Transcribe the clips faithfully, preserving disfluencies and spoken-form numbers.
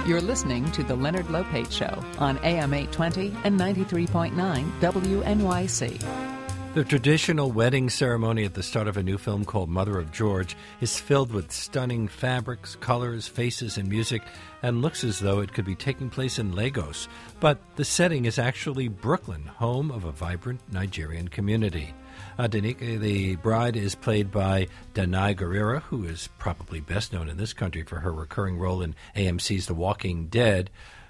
You're listening to The Leonard Lopate Show on A M eight twenty and ninety-three point nine W N Y C. The traditional wedding ceremony at the start of a new film called Mother of George is filled with stunning fabrics, colors, faces, and music, and looks as though it could be taking place in Lagos. But the setting is actually Brooklyn, home of a vibrant Nigerian community. Adenike, the bride, is played by Danai Gurira, who is probably best known in this country for her recurring role in A M C's The Walking Dead.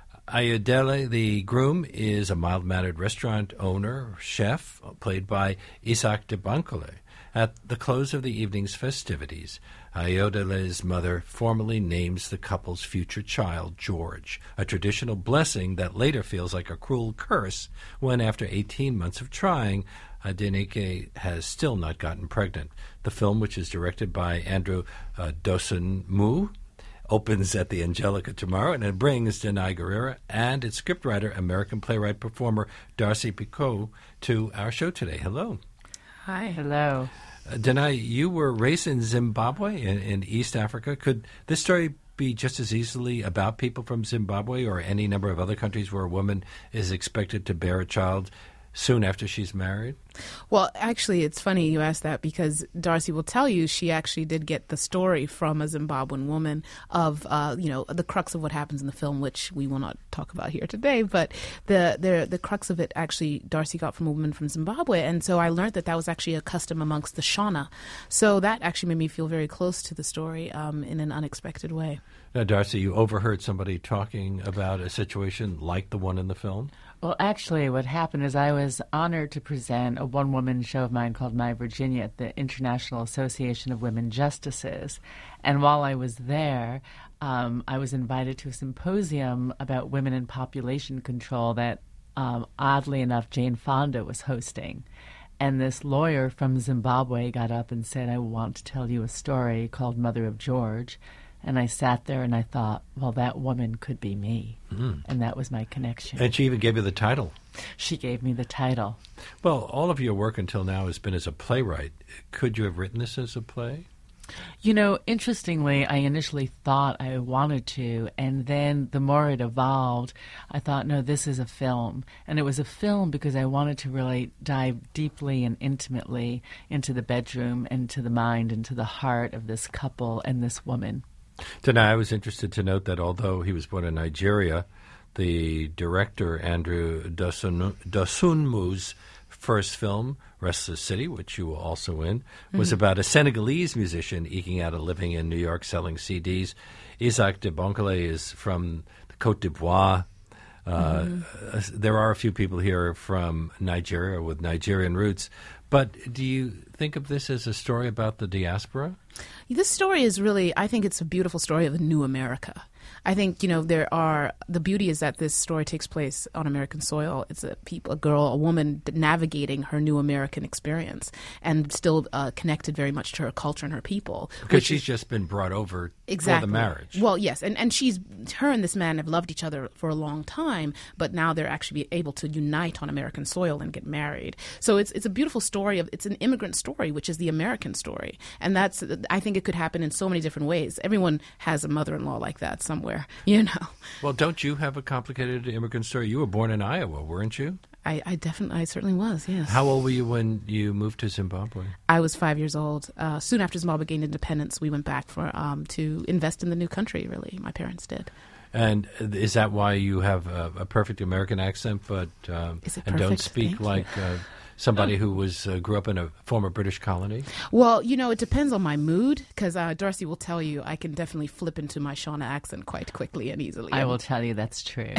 Ayodele, the groom, is a mild-mannered restaurant owner, chef, played by Isaac Debankole. At the close of the evening's festivities, Ayodele's mother formally names the couple's future child George, a traditional blessing that later feels like a cruel curse when, after eighteen months of trying, Adenike has still not gotten pregnant. The film, which is directed by Andrew uh, Dosunmu, opens at the Angelica tomorrow, and it brings Danai Gurira and its scriptwriter, American playwright performer Darcy Picot, to our show today. Hello. Hi. Hello. Uh, Danai, you were raised in Zimbabwe, in, in East Africa. Could this story be just as easily about people from Zimbabwe or any number of other countries where a woman is expected to bear a child soon after she's married? Well, actually, it's funny you asked that because Darcy will tell you she actually did get the story from a Zimbabwean woman of, uh, you know, the crux of what happens in the film, which we will not talk about here today. But the, the the crux of it actually Darcy got from a woman from Zimbabwe. And so I learned that that was actually a custom amongst the Shona. So that actually made me feel very close to the story um, in an unexpected way. Now, Darcy, you overheard somebody talking about a situation like the one in the film? Well, actually, what happened is I was honored to present a one-woman show of mine called My Virginia at the International Association of Women Justices. And while I was there, um, I was invited to a symposium about women and population control that, um, oddly enough, Jane Fonda was hosting. And this lawyer from Zimbabwe got up and said, I want to tell you a story called Mother of George. And I sat there and I thought, well, that woman could be me. Mm. And that was my connection. And she even gave you the title. She gave me the title. Well, all of your work until now has been as a playwright. Could you have written this as a play? You know, interestingly, I initially thought I wanted to, and then the more it evolved, I thought, no, this is a film. And it was a film because I wanted to really dive deeply and intimately into the bedroom and to the mind and to the heart of this couple and this woman. Tonight, I was interested to note that although he was born in Nigeria, the director, Andrew Dosun- Dosunmu's first film, Restless City, which you were also in, was mm-hmm. about a Senegalese musician eking out a living in New York selling C Ds. Isaac Debankole is from the Côte d'Ivoire. Uh, mm-hmm. There are a few people here from Nigeria with Nigerian roots. But do you think of this as a story about the diaspora? This story is really, I think it's a beautiful story of a new America. I think, you know, there are, the beauty is that this story takes place on American soil. It's a people, a girl, a woman navigating her new American experience and still uh, connected very much to her culture and her people. Because she's is, just been brought over exactly. for the marriage. Well, yes, and, and she's, her and this man have loved each other for a long time, but now they're actually able to unite on American soil and get married. So it's it's a beautiful story of, it's an immigrant story, which is the American story. And that's, I think it could happen in so many different ways. Everyone has a mother-in-law like that somewhere, you know. Well, don't you have a complicated immigrant story? You were born in Iowa, weren't you? I, I definitely, I certainly was, yes. How old were you when you moved to Zimbabwe? I was five years old. Uh, soon after Zimbabwe gained independence, we went back for um, to invest in the new country, really. My parents did. And is that why you have a, a perfect American accent, but um, is it and perfect? don't speak Thank like uh, somebody who was uh, grew up in a former British colony? Well, you know, it depends on my mood, because uh, Darcy will tell you I can definitely flip into my Shona accent quite quickly and easily. I will tell you that's true.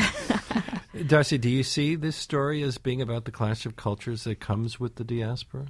Darcy, do you see this story as being about the clash of cultures that comes with the diaspora?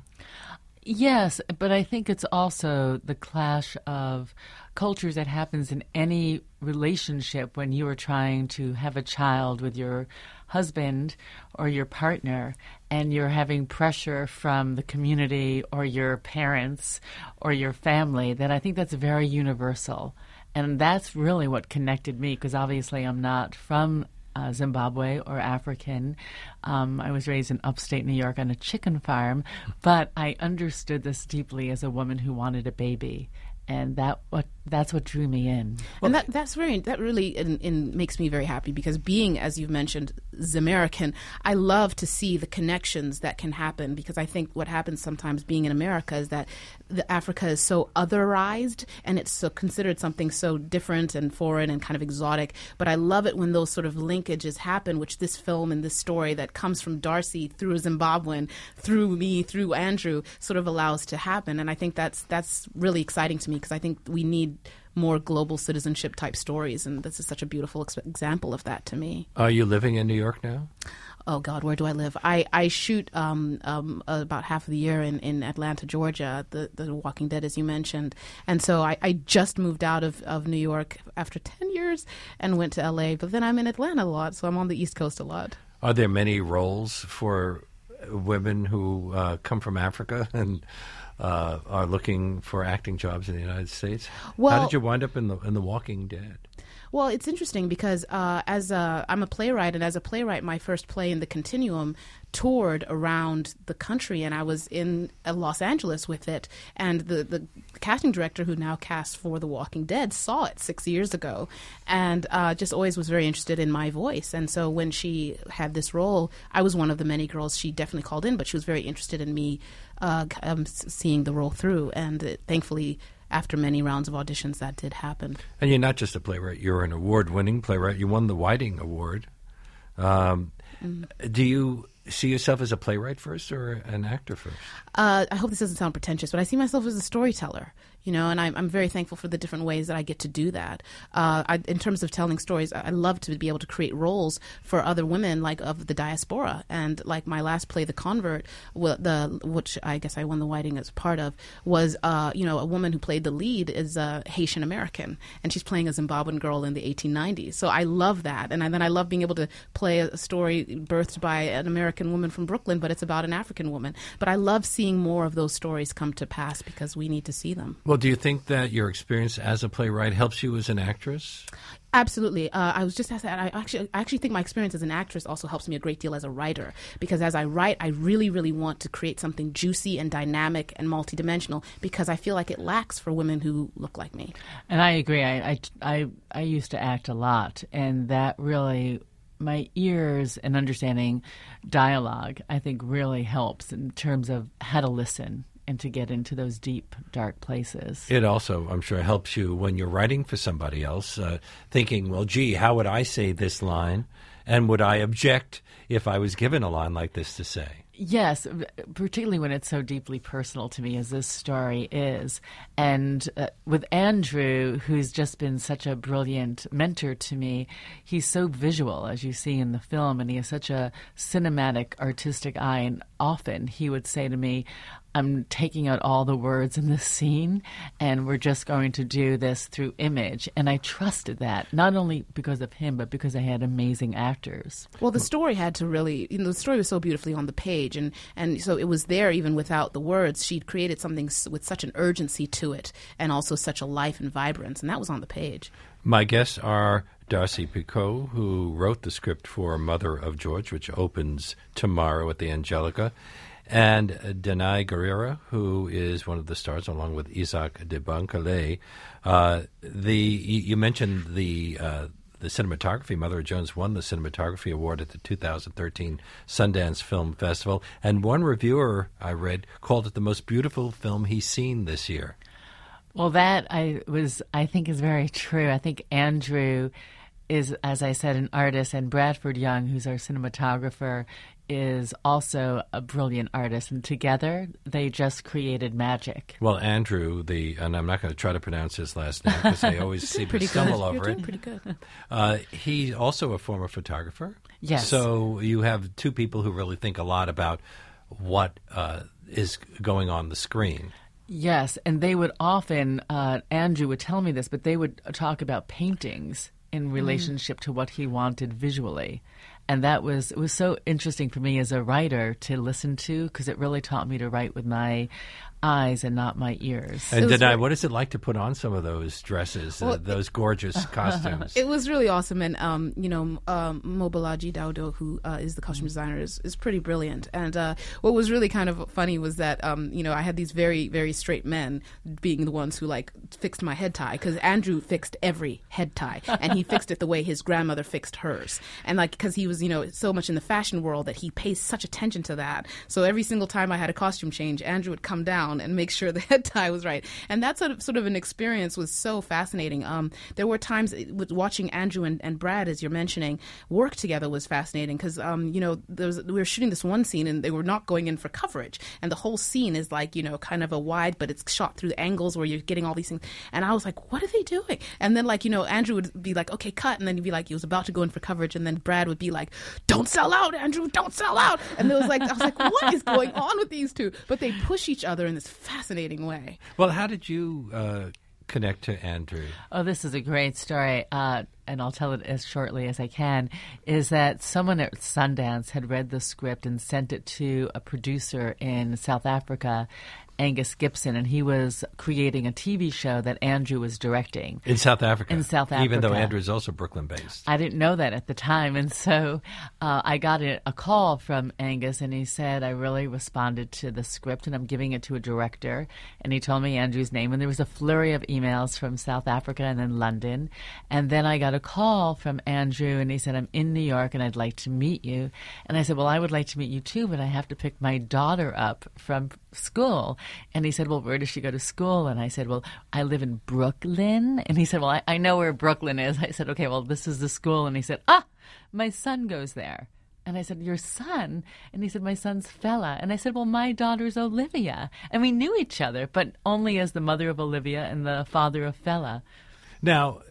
Yes, but I think it's also the clash of cultures that happens in any relationship when you are trying to have a child with your husband or your partner and you're having pressure from the community or your parents or your family. That I think that's very universal. And that's really what connected me, because obviously I'm not from Uh, Zimbabwe or African. Um, I was raised in upstate New York on a chicken farm, but I understood this deeply as a woman who wanted a baby. And that what that's what drew me in. And that that's very that really in, in makes me very happy, because being, as you've mentioned, Zamerican, I love to see the connections that can happen, because I think what happens sometimes being in America is that the Africa is so otherized and it's so considered something so different and foreign and kind of exotic. But I love it when those sort of linkages happen, which this film and this story that comes from Darcy through a Zimbabwean, through me, through Andrew, sort of allows to happen. And I think that's that's really exciting to me, because I think we need more global citizenship type stories, and this is such a beautiful ex- example of that to me. Are you living in New York now? Oh, God, where do I live? I, I shoot um, um, about half of the year in, in Atlanta, Georgia, the, the Walking Dead, as you mentioned. And so I, I just moved out of, of New York after ten years and went to L A, but then I'm in Atlanta a lot, so I'm on the East Coast a lot. Are there many roles for women who uh, come from Africa and uh, are looking for acting jobs in the United States? Well, how did you wind up in the in the Walking Dead? Well, it's interesting because uh, as a, I'm a playwright, and as a playwright, my first play in the Continuum toured around the country, and I was in uh, Los Angeles with it. And the, the casting director who now casts for The Walking Dead saw it six years ago, and uh, just always was very interested in my voice. And so when she had this role, I was one of the many girls she definitely called in, but she was very interested in me uh, um, seeing the role through, and it, thankfully, after many rounds of auditions, that did happen. And you're not just a playwright, you're an award-winning playwright. You won the Whiting Award. Um, mm. Do you see yourself as a playwright first or an actor first? Uh, I hope this doesn't sound pretentious, but I see myself as a storyteller. You know, and I'm, I'm very thankful for the different ways that I get to do that. Uh, I, in terms of telling stories, I love to be able to create roles for other women, like of the diaspora. And like my last play, The Convert, well, the which I guess I won the Whiting as part of, was uh, you know a woman who played the lead is uh, Haitian American, and she's playing a Zimbabwean girl in the eighteen nineties. So I love that, and I, then I love being able to play a story birthed by an American woman from Brooklyn, but it's about an African woman. But I love seeing more of those stories come to pass because we need to see them. Well, do you think that your experience as a playwright helps you as an actress? Absolutely. Uh, I was just asked that. I actually, I actually think my experience as an actress also helps me a great deal as a writer, because as I write, I really, really want to create something juicy and dynamic and multidimensional, because I feel like it lacks for women who look like me. And I agree. I, I, I, I used to act a lot, and that really, my ears and understanding dialogue, I think really helps in terms of how to listen and to get into those deep, dark places. It also, I'm sure, helps you when you're writing for somebody else, uh, thinking, well, gee, how would I say this line? And would I object if I was given a line like this to say? Yes, particularly when it's so deeply personal to me as this story is. And uh, with Andrew, who's just been such a brilliant mentor to me, he's so visual, as you see in the film, and he has such a cinematic, artistic eye. And often he would say to me, I'm taking out all the words in this scene, and we're just going to do this through image. And I trusted that, not only because of him, but because I had amazing actors. Well, the story had to really, you know, the story was so beautifully on the page, and, and so it was there even without the words. She'd created something with such an urgency to it, and also such a life and vibrance, and that was on the page. My guests are Darcy Picot, who wrote the script for Mother of George, which opens tomorrow at the Angelica, and Danai Gurira, who is one of the stars, along with Isaac de Bancalé. Uh, the you mentioned the uh, the cinematography. Mother of Jones won the cinematography award at the two thousand thirteen Sundance Film Festival, and one reviewer I read called it the most beautiful film he's seen this year. Well, that I was I think is very true. I think Andrew is, as I said, an artist, and Bradford Young, who's our cinematographer, is also a brilliant artist, and together they just created magic. Well, Andrew, the and I'm not going to try to pronounce his last name because I always seem to stumble good. over You're it. doing pretty good. Uh, he's also a former photographer. Yes. So you have two people who really think a lot about what uh, is going on the screen. Yes, and they would often, uh, Andrew would tell me this, but they would talk about paintings in relationship mm. to what he wanted visually. And that was, it was so interesting for me as a writer to listen to, because it really taught me to write with my eyes and not my ears. And Denai, very- what is it like to put on some of those dresses, Well, uh, those gorgeous costumes? It was really awesome, and um, you know, um, Mobolaji Daudo, who uh, is the costume designer, is, is pretty brilliant. And uh, what was really kind of funny was that um, you know, I had these very, very straight men being the ones who like fixed my head tie, because Andrew fixed every head tie, and he fixed it the way his grandmother fixed hers, and like because he was you know so much in the fashion world that he pays such attention to that. So every single time I had a costume change, Andrew would come down and make sure the head tie was right. And that sort of, sort of an experience was so fascinating. Um, there were times with watching Andrew and, and Brad, as you're mentioning, work together was fascinating because, um, you know, there was, we were shooting this one scene and they were not going in for coverage. And the whole scene is like, you know, kind of a wide, but it's shot through angles where you're getting all these things. And I was like, what are they doing? And then, like, you know, Andrew would be like, okay, cut. And then he'd be like, he was about to go in for coverage. And then Brad would be like, don't sell out, Andrew, don't sell out. And it was like, I was like, what is going on with these two? But they push each other in this fascinating way. Well, how did you uh, connect to Andrew? Oh, this is a great story, uh, and I'll tell it as shortly as I can, is that someone at Sundance had read the script and sent it to a producer in South Africa, Angus Gibson, and he was creating a T V show that Andrew was directing. In South Africa? In South Even though Africa. Andrew is also Brooklyn-based. I didn't know that at the time, and so uh, I got a, a call from Angus, and he said, I really responded to the script, and I'm giving it to a director, and he told me Andrew's name, and there was a flurry of emails from South Africa and then London, and then I got a call from Andrew, and he said, I'm in New York, and I'd like to meet you, and I said, well, I would like to meet you too, but I have to pick my daughter up from school. And he said, well, where does she go to school? And I said, well, I live in Brooklyn. And he said, well, I, I know where Brooklyn is. I said, okay, well, this is the school. And he said, ah, my son goes there. And I said, your son? And he said, my son's Fela. And I said, well, my daughter's Olivia. And we knew each other, but only as the mother of Olivia and the father of Fela. Now,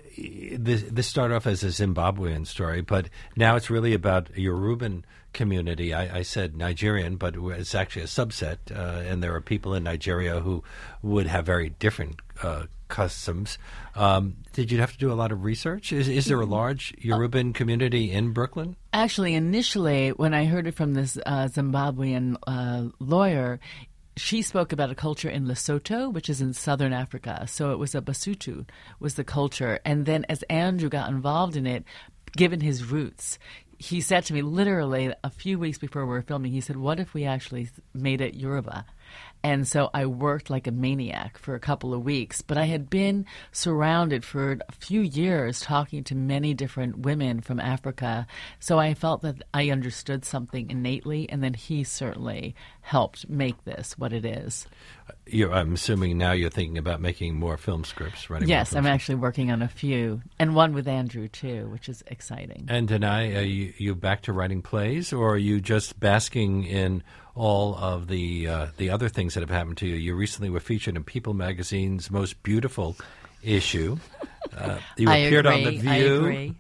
this, this started off as a Zimbabwean story, but now it's really about a Yoruban community. I, I said Nigerian, but it's actually a subset, uh, and there are people in Nigeria who would have very different uh, customs. Um, did you have to do a lot of research? Is, is there a large Yoruban community in Brooklyn? Actually, initially, when I heard it from this uh, Zimbabwean uh, lawyer, she spoke about a culture in Lesotho, which is in southern Africa. So it was a Basutu was the culture. And then as Andrew got involved in it, given his roots, he said to me literally a few weeks before we were filming, he said, what if we actually made it Yoruba? And so I worked like a maniac for a couple of weeks. But I had been surrounded for a few years talking to many different women from Africa. So I felt that I understood something innately, and then he certainly helped make this what it is. You're, I'm assuming now you're thinking about making more film scripts, writing Yes, more I'm film actually working on a few, and one with Andrew, too, which is exciting. And Denai, are you, you back to writing plays, or are you just basking in all of the uh, the other things that have happened to you? You recently were featured in People Magazine's Most Beautiful issue. Uh, you I appeared agree, on The View. I agree.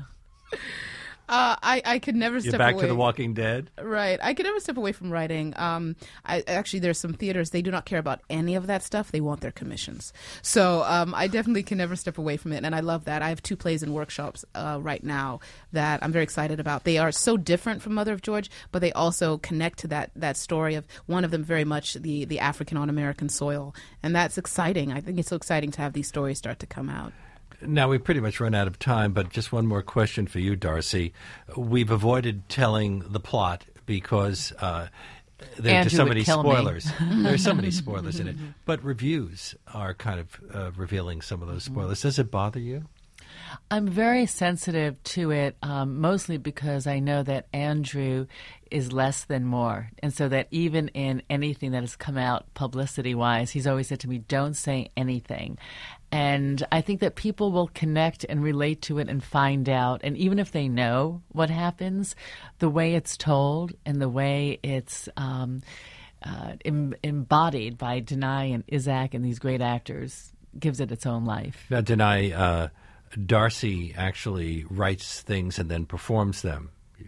Uh, I, I could never You're step back away. to The Walking Dead. Right. I could never step away from writing. Um, I actually, there's some theaters, they do not care about any of that stuff. They want their commissions. So um, I definitely can never step away from it, and I love that. I have two plays in workshops uh, right now that I'm very excited about. They are so different from Mother of George, but they also connect to that that story of one of them very much the, the African on American soil, and that's exciting. I think it's so exciting to have these stories start to come out. Now, we've pretty much run out of time, but just one more question for you, Darcy. We've avoided telling the plot because uh, there are Andrew just so would many kill me. spoilers. There are so many spoilers in it. But reviews are kind of uh, revealing some of those spoilers. Does it bother you? I'm very sensitive to it, um, mostly because I know that Andrew is less than more. And so that even in anything that has come out publicity-wise, he's always said to me, don't say anything. And I think that people will connect and relate to it and find out. And even if they know what happens, the way it's told and the way it's um, uh, em- embodied by Denai and Isaac and these great actors gives it its own life. Now, Denai, uh, Darcy actually writes things and then performs them.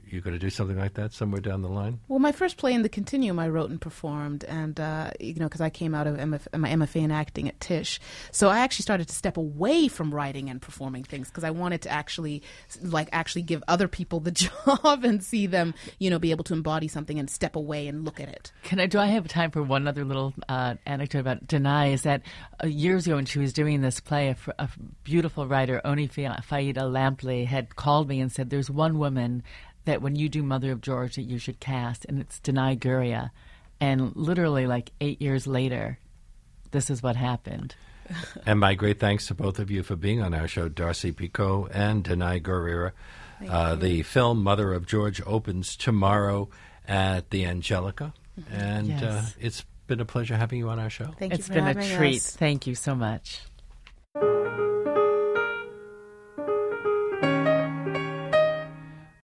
you going to do something like that somewhere down the line? Well, my first play in the Continuum, I wrote and performed, and uh, you know, because I came out of M F, my M F A in acting at Tisch, so I actually started to step away from writing and performing things because I wanted to actually, like, actually give other people the job and see them, you know, be able to embody something and step away and look at it. Can I? Do I have time for one other little uh, anecdote about Denai? Is that uh, years ago when she was doing this play, a, a beautiful writer, Oni Faida Lampley, had called me and said, "There's one woman that when you do Mother of George that you should cast, and it's Denai Guria." And literally like eight years later, this is what happened. And my great thanks to both of you for being on our show, Darcy Picot and Denai Guerrera. Uh, the film Mother of George opens tomorrow at the Angelica, and Yes. uh, it's been a pleasure having you on our show. Thank It's you for been a having treat. us. Thank you so much.